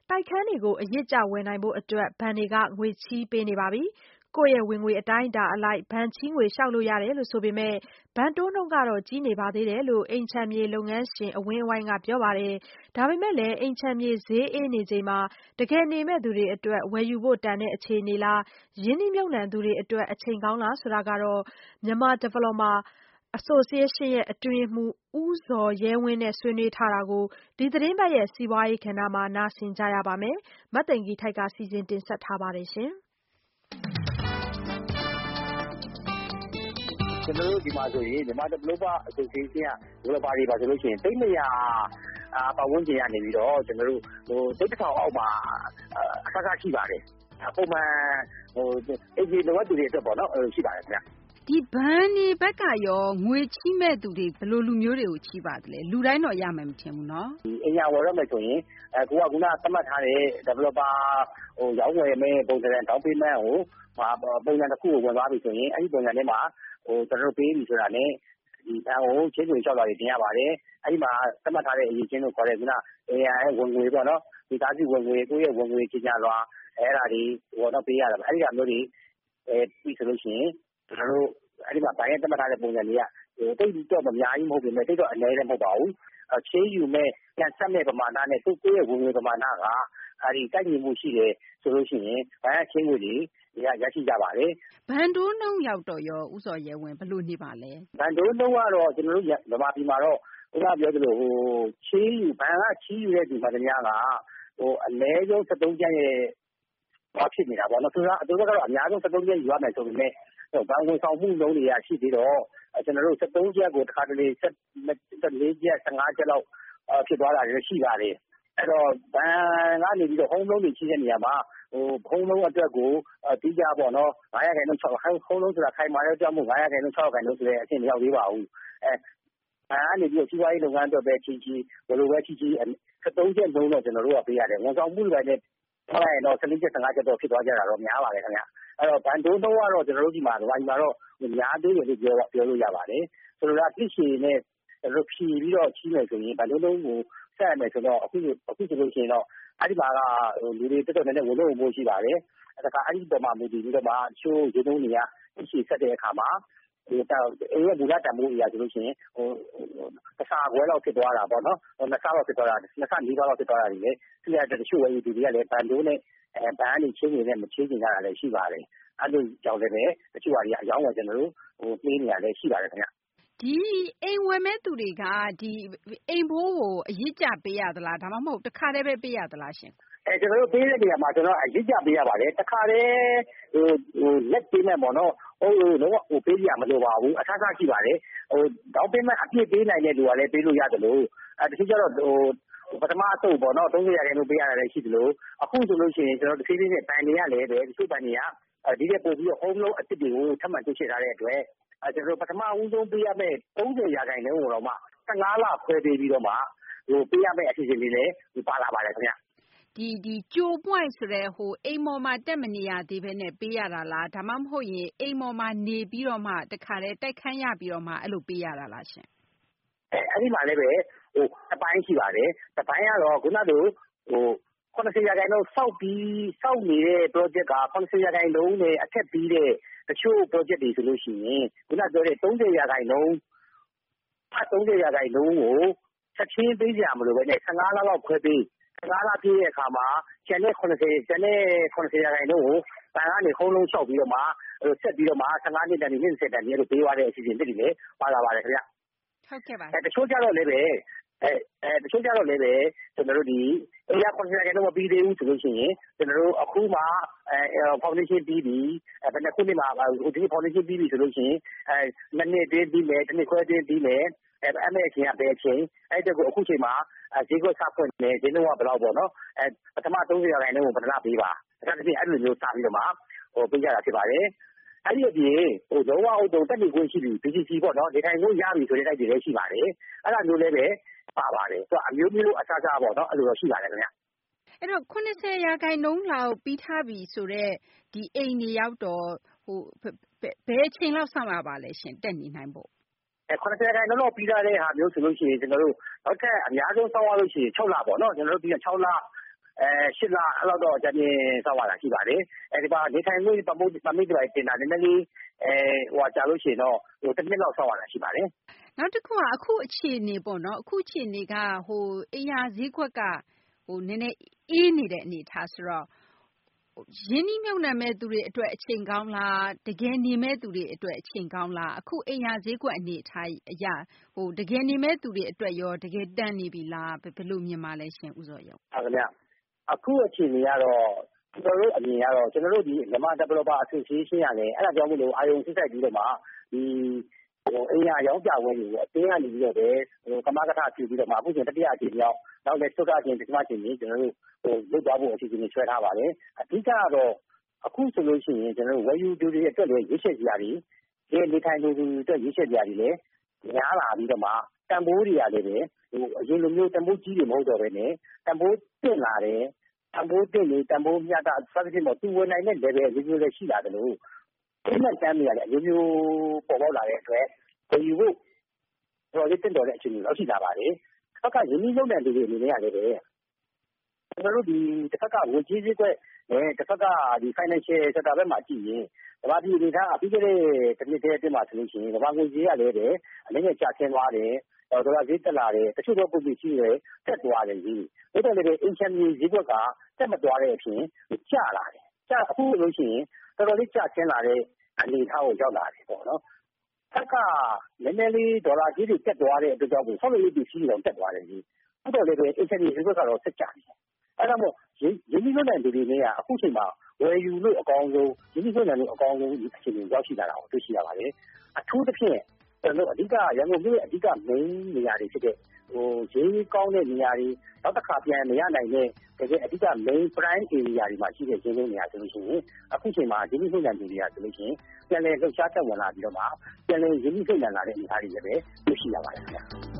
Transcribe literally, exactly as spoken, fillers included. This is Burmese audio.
တိုက်ခန်းတွေကိုအရစ်ကျဝယ်နိုင်ဖို့အတွက်ဘဏ်တွေကငွေချေးပေးနေပါပြီ။ကိုယ့်ရဲ့ဝင်ငွေအတိုင်းအတာအလိုက်ဘဏ်ချေးငွေလျှောက်လို့ရတယ်လို့ဆိုပေမဲ့ဘဏ်တိုးနှုန်းကတော့ကြီးနေပါသေးတယ်လို့အိမ်ခြံမြေလုပ်ငန်းရှင်အဝင်းအဝိုင်းကပြောပါတယ်။ဒါပေမဲ့လည်းအိမ်ခြံမြေဈေးအေးနေချိန်မှာတကယ်နေမဲ့သူတွေအတွက်ဝယ်ယူဖို့တန်တဲ့အခြေအနေလားရင်းနှီးမြှုပ်နှံသူတွေအတွက်အချိန်ကောင်းလားဆိုတာကတော့မြန်မာ Developer Association ရဲ့အတွင်းရေးမှူးဦးဇော်ရဲဝင်းနဲ့ဆွေးနွေးထားတာကိုဒီသတင်းပတ်ရဲ့စီးပွားရေးကဏ္ဍမှာနားဆင်ကြရပါမယ်။မသိင်္ဂီထိုက်ကစီစဉ်တင်ဆက်ထားပါတယ်ရှင်။ကျွန်တော်တို့ဒီမှာဆိုရင်မြန်မာ Developer Association က developer တွေပါဆိုလို့ရှိရင်တိတ်မရအာပတ်ဝန်းကျင်ကနေပြီးတော့ကျွန်တော်တို့ဟိုတိတ်တစ်ထောင်အောက်မှာအဆအဆရှိပါတယ်။ပုံမှန်ဟိုအေဂျီလိုအပ်သူတွေအတွက်ပေါ့နော်ရှိပါတယ်ခင်ဗျ။ဒီဘန်ဒီဘက်ကရောငွေချီးမဲ့သူတွေဘယ်လိုလူမျိုးတွေကိုချီးပါသလဲလူတိုင်းတော့ရမယ်မထင်ဘူးနော်ဒီအညာဝယ်ရမယ်ဆိုရင်အဲကိုကခုနသတ်မှတ်ထားတဲ့ developer ဟိုရောင်းဝယ်မဲ့ပုံစံတောင်းပေးမဲ့ဟိုပုံစံတစ်ခုကိုဝင်သွားပြီဆိုရင်အဲ့ဒီပုံစံထဲမှာဟိုကျွန်တော်ပေးပြီဆိုတာနဲ့ဒီအဟိုချင်းတွေလျှောက်လာတင်ရပါတယ်အဲ့ဒီမှာသတ်မှတ်ထားတဲ့အရေးချင်းတို့ခေါ်တဲ့ခုနအေအာရဲ့ဝင်ငွေပေါ့နော်ဒီသားစုဝင်ငွေကိုယ့်ရဲ့ဝင်ငွေကြီးကြလွားအဲ့ဒါတွေဟိုတော့ပေးရတာအဲ့ဒီကမျိုးတွေအဲပြီးဆိုလို့ရှိရင်ကျွန်တော်တို့အဲ့ဒီမှာဘိုင်းရဲ့သတ်မှတ်ထားတဲ့ပုံစံတွေကဟိုတိတ်တော့မများကြီးမဟုတ်ပေမဲ့တိတ်တော့အနည်းလည်းမဟုတ်ပါဘူးချေးယူမဲ့ပြန်ဆက်မဲ့ပမာဏနဲ့သူ့ကိုယ့်ရဲ့ဝင်ငွေပမာဏကအဲဒီတိုက်ညီမှုရှိတယ်ဆိုလို့ရှိရင်ဘိုင်းရဲ့ချင်းငွေတွေရရရှိကြပါတယ်ဘန်တိုးနှုန်းရောက်တော့ရောဥစော်ရဲဝင်ဘယ်လိုနေပါလဲဘန်တိုးနှုန်းကတော့ကျွန်တော်တို့ဗမာပြည်မှာတော့ဥပမာပြောသလိုဟိုချေးယူဘန်ကချေးယူတဲ့ဒီမှာတများကဟိုအလဲဆုံးစက်သုံးကျန်းရဲ့ဘာဖြစ်နေတာပေါ့နော်သူကအတူတူကတော့အများဆုံးစက်သုံးကျန်းယူရမယ်ဆိုပေမဲ့ဘန်ဝင်ဆောင်မှုနှုန်းတွေကရှိသေးတော့ကျွန်တော်တို့စက်သုံးကျန်းကိုတစ်ခါတလေဆက်လေးကျန်းဆယ့်ငါးကျန်းလောက်ဖြစ်သွားတာတွေရှိပါတယ်အဲ့တော့ဘန်ကနေပြီးတော့ home loan တွေရှိတဲ့နေရာမှာဟို home loan အတွက်ကိုတီးကြပေါ့နော်ငါးရာခိုင်နှုန်း၆ home loan ဆိုတာခိုင်မာတဲ့ကြောင့်မို့ငါးရာခိုင်နှုန်း၆ရာခိုင်နှုန်းဆိုတဲ့အဆင့်မရောက်သေးပါဘူးအဲဘန်ကနေပြီးတော့စီးပွားရေးလုပ်ငန်းအတွက်ပဲချီချီဘယ်လိုပဲချီချီစက်သုံးကျန်းလုံးတော့ကျွန်တော်တို့ကပေးရတယ်ဝန်ဆောင်မှုတွေနဲ့ထားလိုက်တော့ဆယ်လေးကျန်းဆယ့်ငါးကျန်းတော့ဖြစ်သွားကြတာတော့များပါတယ်ခင်ဗျအဲ့တော့ဘန်တိုးတော့ကတော့ကျွန်တော်တို့ဒီမှာဒီမှာတော့များသေးတယ်လို့ပြောပြောလို့ရပါတယ်ဆိုတော့တစ်ရှည်နဲ့ကျွန်တော်ဖြီးပြီးတော့ချီးမယ်ဆိုရင်ဘန်တိုးလုံးကိုဆက်ရမယ်ဆိုတော့အခုအခုဆိုလို့ရှိရင်တော့အဲ့ဒီမှာကလူတွေတော်တော်နဲ့ဝင်လို့ဝင်ဖို့ရှိပါတယ်အဲ့ဒါကအဲ့ဒီပေါ်မှာမူတည်ပြီးတော့မှချိုးရုံးလုံးတွေကတစ်ရှည်ဆက်တဲ့အခါမှာဒီတော့အေးရဘူလာတမိုးကြီးရဆိုလို့ရှိရင်ဟိုတစ်စားခွဲလောက်ဖြစ်သွားတာပေါ့နော်နှစ်စားလောက်ဖြစ်သွားတာနှစ်စားလေးပါးလောက်ဖြစ်သွားတာတွေလေသူရတဲ့တချို့ဝယ်ယူသူတွေကလည်းဘန်တိုးနဲ့အဲဘန်တွေချင်းနေနဲ့မချင်းနေကြတာလည်းရှိပါတယ်အဲ့လိုကြောင့်လည်းပဲတချို့ဟာတွေအကြောင်းဝယ်ကျွန်တော်တို့ဟိုပေးနေရလည်းရှိပါတယ်ခင်ဗျဒီအိမ်ဝယ်မဲ့သူတွေကဒီအိမ်ဘိုးကိုအရစ်ကျပေးရသလားဒါမှမဟုတ်တစ်ခါတည်းပဲပေးရသလားရှင်အဲကျွန်တော်တို့ပေးတဲ့နေရာမှာကျွန်တော်အရစ်ကျပေးရပါတယ်တစ်ခါတည်းဟိုဟိုလက်ပေးမဲ့ပေါ့နော်ဟိုလုံးဝဟိုပေးရမလိုပါဘူးအထက်ကရှိပါတယ်ဟိုတောင်းပေးမဲ့အပြည့်ပေးနိုင်တဲ့လူကလည်းပေးလို့ရတယ်လို့အဲတချို့ကျတော့ဟိုပထမအသုတ်ပေါ့နော်သုံးဆယ်ရာခိုင်နှုန်းပေးရတာလည်းရှိတယ်လို့အခုဆိုလို့ရှိရင်ကျွန်တော်တစ်ဖြည်းဖြည်းနဲ့ပန်နေရလေပဲတချို့ပန်နေရဒီတဲ့ပို့ပြီးတော့ home loan အစ်စ်တွေကိုထပ်မံတွေ့ရှိထားတဲ့အတွက်အဲကျွန်တော်ပထမဦးဆုံးပေးရမယ့်သုံးဆယ်ရာခိုင်နှုန်းကိုတော့မှဆယ့်ငါးလခွဲပေးပြီးတော့မှဟိုပေးရမယ့်အစီအစဉ်လေးလည်းဒီပါလာပါတယ်ခင်ဗျဒီဒီကြို point ဆိုတဲ့ဟိုအိမ်မော်မှာတက်မနေရသေးဘဲနဲ့ပေးရတာလားဒါမှမဟုတ်ရင်အိမ်မော်မှာနေပြီးတော့မှတခါတည်းတိုက်ခန်းရပြီးတော့မှအဲ့လိုပေးရတာလားရှင်အဲအဲ့ဒီမှာလည်းပဲဟိုအပိုင်းရှိပါတယ်တပိုင်းကတော့ခုနကဟိုခုနစ်ဆယ်ရာခိုင်နှုန်းစောက်ပြီးစောက်နေတဲ့ project ကခုနစ်ဆယ်ရာခိုင်နှုန်းနဲ့အထက်ပြီးတဲ့တချို့ project တွေဆိုလို့ရှိရင်ခုနပြောတဲ့သုံးဆယ်ရာခိုင်နှုန်းဖတ်သုံးဆယ်ရာခိုင်နှုန်းကိုချက်ချင်းပေးကြမလို့ပဲနဲ့ဆယ့်ငါးလလောက်ခွဲပေးဆယ့်ငါးလပြည့်တဲ့အခါမှာကျန်တဲ့ခုနစ်ဆယ်ကျန်တဲ့ခုနစ်ဆယ်ရာခိုင်နှုန်းကိုဘန်ကနေခုံးလုံးလျှောက်ပြီးတော့မှဆက်ပြီးတော့မှဆယ့်ငါးနှစ်တန်နှစ်ဆယ်တန်တွေလို့ပေးသွားတဲ့အစီအစဉ်တွေလည်းပါလာပါတယ်ခင်ဗျဟုတ်ကဲ့ပါအဲတချို့ကြတော့လည်းပဲအဲအဲတချို့ကြတော့လည်းပဲကျွန်တော်တို့ဒီအရာခုနစ်ဆယ်ရာခိုင်နှုန်းမပြီးသေးဘူးဆိုလို့ရှိရင်ကျွန်တော်တို့အခုမှအဲ foundation ပြီးပြီအဲဘယ်နှစ်ခုနှစ်မှာဟိုဒီ foundation ပြီးပြီဆိုလို့ရှိရင်အဲနှစ်နှစ်တည်းပြီးမယ်တစ်နှစ်ခွဲတည်းပြီးမယ်အဲအမေအချင်းကပဲအချင်းအဲ့တကူအခုချိန်မှာဈေးကွက်စဖွင့်နေဈေးနှုန်းကဘယ်လောက်ပေါ့နော်အဲပထမသုံးဆယ်ရာခိုင်နှုန်းကိုပထမပေးပါဒါတစ်ပြင်အဲ့လိုမျိုးစပြီးတော့မှဟိုပေးကြတာဖြစ်ပါတယ်အဲ့ဒီအပြင်ဟိုလုံးဝအုပ်တုံတက်နေခွင့်ရှိပြီ B C C ပေါ့နော်ဒီထိုင်ခွင့်ရပြီဆိုတဲ့တိုက်တွေလည်းရှိပါတယ်အဲ့ဒါမျိုးလည်းပဲပါပါတယ်သူကအမျိုးမျိုးအစားစားပေါ့နော်အဲ့လိုတော့ရှိပါတယ်ခင်ဗျအဲ့တော့ခုနှစ်ဆယ်ရာခိုင်နှုန်းလောက်ပြီးထားပြီဆိုတော့ဒီအိမ်တွေရောက်တော့ဟိုဘယ်အချိန်လောက်စောင့်ရပါလဲရှင်တက်နေနိုင်ဖို့အဲခုနှစ်ဆယ်ရာခိုင်နှုန်းလောက်ပြီးထားတဲ့ဟာမျိုးဆိုလို့ရှိရင်ကျွန်တော်တို့နောက်ထပ်အများဆုံးစောင့်ရလို့ရှိရင်၆လပေါ့နော်ကျွန်တော်တို့ပြီးတော့၆လအဲရှစ်လအဲ့လောက်တော့ကြပြင်းဆောက်ရတာရှိပါတယ်အဲဒီပါနေထိုင်မှုပတ်မှုပတ်မိတွေတင်တာနည်းနည်းလေးအဲဟိုကြာလို့ရှိရင်တော့ဟိုတစ်နှစ်လောက်ဆောက်ရတာရှိပါတယ်နောက်တစ်ခုကအခုအခြေအနေပေါ့နော်အခုအခြေအနေကဟိုအိမ်ယာဈေးကွက်ကဟိုနည်းနည်းအေးနေတဲ့အနေအထားဆိုတော့ရင်းနှီးမြှုပ်နှံမဲ့သူတွေအတွက်အချိန်ကောင်းလားတကယ်နေမဲ့သူတွေအတွက်အချိန်ကောင်းလားအခုအိမ်ယာဈေးကွက်အနေအထားအရာဟိုတကယ်နေမဲ့သူတွေအတွက်ရောတကယ်တန်နေပြီလားဘယ်လိုမြင်ပါလဲရှင်ဦးစောရုံဟုတ်ကဲ့အခုအခြေအနေကတော့ကျွန်တော်တို့အမြင်ကတော့ကျွန်တော်တို့ဒီမြန်မာ Developer Association ရလည်းအဲ့ဒါကြောင့်မလို့အာယုံစစ်ဆိုင်ပြီးတော့မှဒီဟိုအိမ်ယာရောင်းပြဝယ်တွေကိုအတင်းကနေပြီးတော့ပဲဟိုကမကထပြုပြီးတော့မှအခုချိန်တတိယအချိန်ရောက်နောက်လည်းသုတချင်းပထမချိန်ကြီးကျွန်တော်တို့ဟိုလုပ်သွားဖို့အစီအစဉ်တွေဆွဲထားပါတယ်အဓိကကတော့အခုဆိုလို့ရှိရင်ကျွန်တော်တို့ဝယ်ယူသူတွေအတွက်လည်းရွေးချယ်စရာတွေဒီနေထိုင်သူတွေအတွက်ရွေးချယ်စရာတွေလည်းများလာပြီးတော့မှတန်ဖိုးတွေကလည်းပဲဟိုအရင်လိုမျိုးတန်ဖိုးကြီးတွေမဟုတ်တော့ဘဲနဲ့တန်ဖိုးတင်လာတယ်တန်ဖိုးတင်နေတန်ဖိုးမြတ်တာစသဖြင့်တော့သူဝင်နိုင်တဲ့ level အမျိုးမျိုးလည်းရှိလာတယ်လို့ဒီမဲ့တမ်းတွေလည်းအမျိုးမျိုးပေါ်ပေါက်လာတဲ့အတွက်ဝယ်ယူဖို့တော်လေးတင်တော်တဲ့အချိန်တွေလောက်ရှိလာပါတယ်။အခါကရင်းနှီးမြှုပ်နှံသူတွေအနေနဲ့ရတယ်ပဲ။ကျွန်တော်တို့ဒီတစ်ခါကငွေကြေးစည်းကွက်နဲ့တစ်ခါကဒီ financial sector ဘက်မှာကြည့်ရင်ဗမာပြည်ဒေသအပြီးကလေးတစ်နှစ်တည်းအတွင်းမှာဆိုလို့ရှိရင်ဗမာငွေကြေးရလည်းပဲအနည်းငယ်ကျဆင်းသွားတယ်။ဒေါ်လာဈေးတက်လာတယ်တချို့သောပုံစံရှိတယ်တက်သွားတယ်ကြီး။ဒါတော့လည်းအင်ချမ်မြေဈေးကွက်ကတက်မသွားတဲ့အပြင်ကျလာတယ်။ကျအခုလို့ရှိရင်တော်တော်လေးကျဆင်းလာတဲ့အနေအထားကိုရောက်လာတယ်ပေါ့နော်။ဆက်ကနည်းနည်းလေးဒေါ်လာကြီးတွေတက်သွားတဲ့အတွက်ကြောင့်ဆောက်လုပ်ရေးပစ္စည်းတွေတော့တက်သွားတယ်ကြီး။အဲ့တော့လည်းအင်ချမ်မြေဈေးကွက်ကတော့ဆက်ကျနေတယ်။အဲ့ဒါမို့ရင်းနှီးမြှုပ်နှံသူတွေနဲ့အခုချိန်မှာဝယ်ယူလို့အကောင်းဆုံးရင်းနှီးမြှုပ်နှံလို့အကောင်းဆုံးဒီအခြေအနေရောက်ရှိလာတာကိုတွေ့ရှိရပါတယ်။အထူးသဖြင့်ကျွန်တော်အဓိကရန်ကုန်မြို့ရဲ့အဓိက main နေရာတွေဖြစ်တဲ့ဟိုဈေးကောင်းတဲ့နေရာတွေနောက်တစ်ခါပြန်မရနိုင်တဲ့တကယ်အဓိက main prime area တွေမှာရှိတဲ့ဈေးနှုန်းတွေအားဆိုလို့ရှိရင်အခုချိန်မှာရင်းနှီးမြှုပ်နှံသူတွေကဆိုလို့ရှိရင်ပြန်လည်လှုပ်ရှားတက်ဝင်လာပြီးတော့မှပြန်လည်ရင်းနှီးမြှုပ်နှံလာတဲ့အနေအထားတွေလည်းပဲတွေ့ရှိရပါတယ်ခင်ဗျာ